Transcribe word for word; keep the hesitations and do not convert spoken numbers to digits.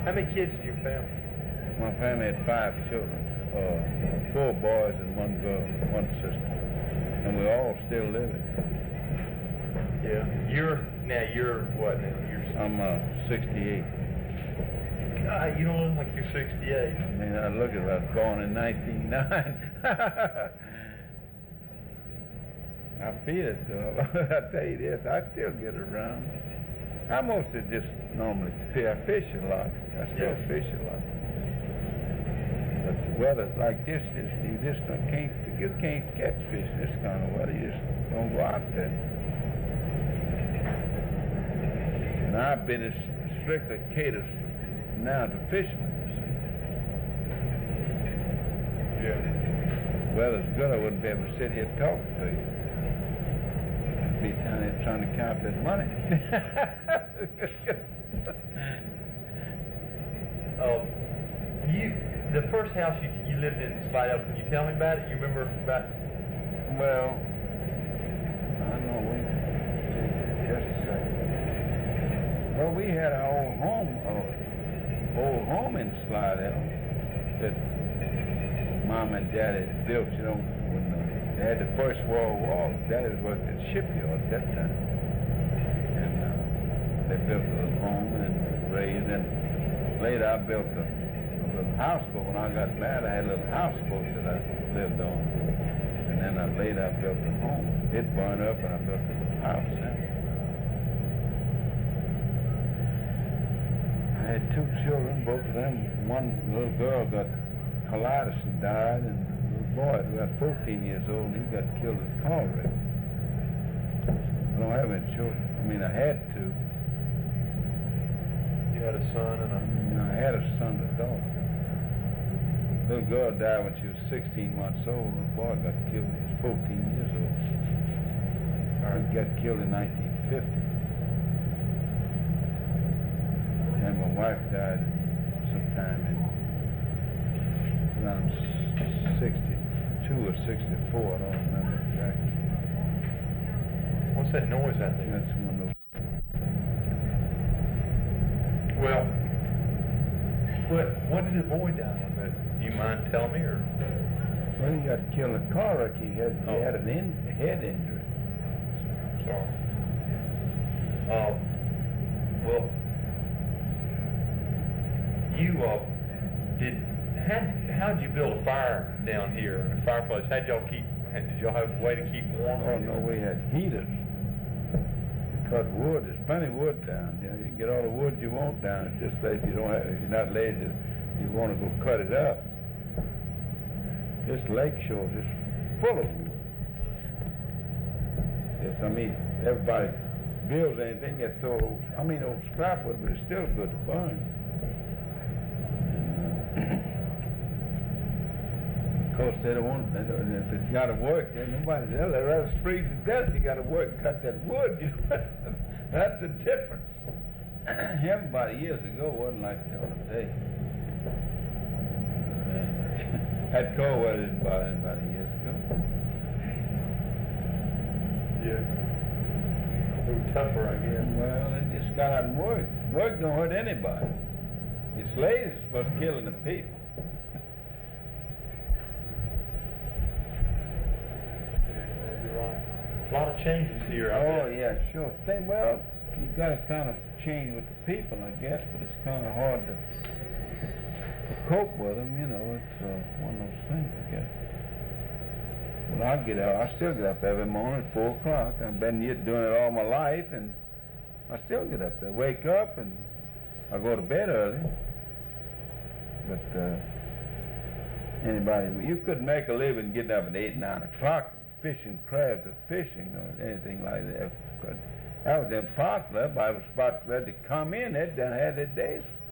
How many kids in your family? My family had five children, uh, four boys and one girl, one sister, and we're all still living. Yeah. You're now. You're what now? You're. I'm uh, sixty-eight. God, you don't look like you're sixty-eight. I mean, I look at I was born in nineteen oh nine. I feel it, though. I tell you this, I still get around. I mostly just normally fish. I fish a lot. I still Yeah. fish a lot. But the weather like this, just, you just don't, can't, you can't catch fish in this kind of weather. You just don't go out there. And I've been as strictly catered now to fishermen. Yeah. Weather's good, I wouldn't be able to sit here talking to you. I'd be down there trying to count that money. Um, you, the first house you, you lived in Slidell, can you tell me about it? You remember about? Well, I don't know, wait, just a second. Well, we had our old home, uh, old home in Slidell that Mom and Daddy built, you know, when uh, they had the First World War. Daddy worked at shipyard at that time. And uh, they built a little home and raised, and later I built a, a little houseboat. When I got married, I had a little houseboat that I lived on. And then I, later I built a home. It burned up and I built a little house then. I had two children, both of them. One little girl got colitis and died, and the little boy, who was fourteen years old, and he got killed in a car wreck. I don't have any children. I mean, I had two. You had a son and a. You know, I had a son and a daughter. The little girl died when she was sixteen months old, and the boy got killed when he was fourteen years old. He got killed in nineteen fifty. And my wife died sometime in around sixty-two or sixty-four, I don't remember exactly. What's that noise out there? That's one of those. Well, what what did the boy die of? Uh, Do you mind telling me, or? Well, he got killed in a car wreck. He had, he Oh. had an in, head injury. Sorry. Um. Well, you uh did. How how did you build a fire down here? A fireplace. How did y'all keep? Did y'all have a way to keep warm? Oh, no, we had heaters. We cut wood. There's plenty of wood down there. You can get all the wood you want down. It's just that if you don't have, if you're not lazy, you want to go cut it up. This lake shore is just full of wood. Yes, I mean, everybody builds anything, gets so old, I mean, old scrap wood, but it's still good to burn. Of course, they don't want, they don't, if it's got to work, then nobody, they'll they'd rather freeze to death. You got to work and cut that wood. You know? That's the difference. Everybody years ago wasn't like the other day. That cold weather didn't bother anybody years ago. Yeah. A little tougher, I guess. Well, they just got out and worked. Work don't hurt anybody. Your slaves are supposed to killing the people. You're right. A lot of changes here. I Oh, bet. yeah, sure. Thing, well, you got to kind of change with the people, I guess, but it's kind of hard to, to cope with them, you know. It's uh, one of those things, I guess. When I get up, I still get up every morning at four o'clock. I've been here doing it all my life, and I still get up there. Wake up, and I go to bed early. But uh, anybody, you couldn't make a living getting up at eight, nine o'clock fishing crabs or fishing or anything like that. That was impossible. Everybody was about ready to come in. They'd done had their days.